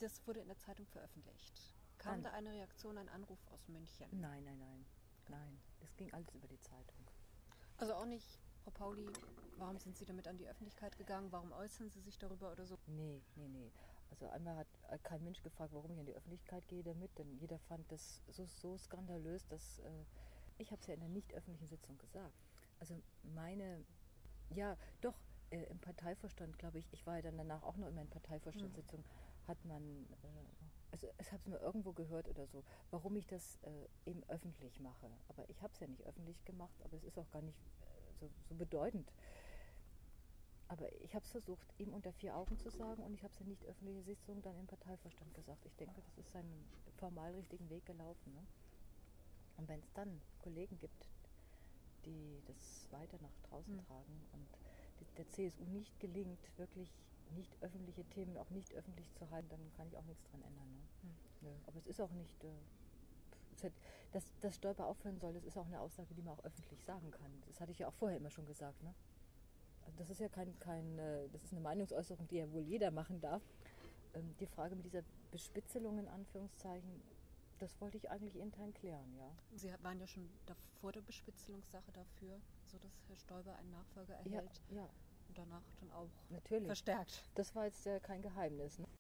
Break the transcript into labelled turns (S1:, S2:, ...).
S1: Das wurde in der Zeitung veröffentlicht. Kam da eine Reaktion, ein Anruf aus München?
S2: Nein. Das ging alles über die Zeitung.
S1: Also auch nicht, Frau Pauli, warum sind Sie damit an die Öffentlichkeit gegangen? Warum äußern Sie sich darüber oder so?
S2: Nee. Also einmal hat kein Mensch gefragt, warum ich an die Öffentlichkeit gehe damit, denn jeder fand das so skandalös, dass ich habe es ja in der nicht öffentlichen Sitzung gesagt. Also im Parteivorstand, glaube ich war ja dann danach auch noch immer in Parteivorstandssitzung, hat man, also es habe es mir irgendwo gehört oder so, warum ich das eben öffentlich mache. Aber ich habe es ja nicht öffentlich gemacht, aber es ist auch gar nicht so bedeutend. Aber ich habe es versucht, ihm unter 4 Augen zu sagen und ich habe es in nicht öffentliche Sitzung dann im Parteivorstand gesagt. Ich denke, das ist seinen formal richtigen Weg gelaufen. Ne? Und wenn es dann Kollegen gibt, die das weiter nach draußen tragen und der CSU nicht gelingt, wirklich nicht öffentliche Themen auch nicht öffentlich zu halten, dann kann ich auch nichts dran ändern. Ne? Nö. Aber es ist auch nicht, dass Stoiber aufhören soll, das ist auch eine Aussage, die man auch öffentlich sagen kann. Das hatte ich ja auch vorher immer schon gesagt. Ne? Also das ist ja das ist eine Meinungsäußerung, die ja wohl jeder machen darf. Die Frage mit dieser Bespitzelung in Anführungszeichen, das wollte ich eigentlich intern klären, ja.
S1: Sie waren ja schon vor der Bespitzelungssache dafür, so dass Herr Stoiber einen Nachfolger erhält.
S2: Ja.
S1: Und danach dann auch
S2: Natürlich.
S1: Verstärkt.
S2: Das war jetzt ja kein Geheimnis. Ne?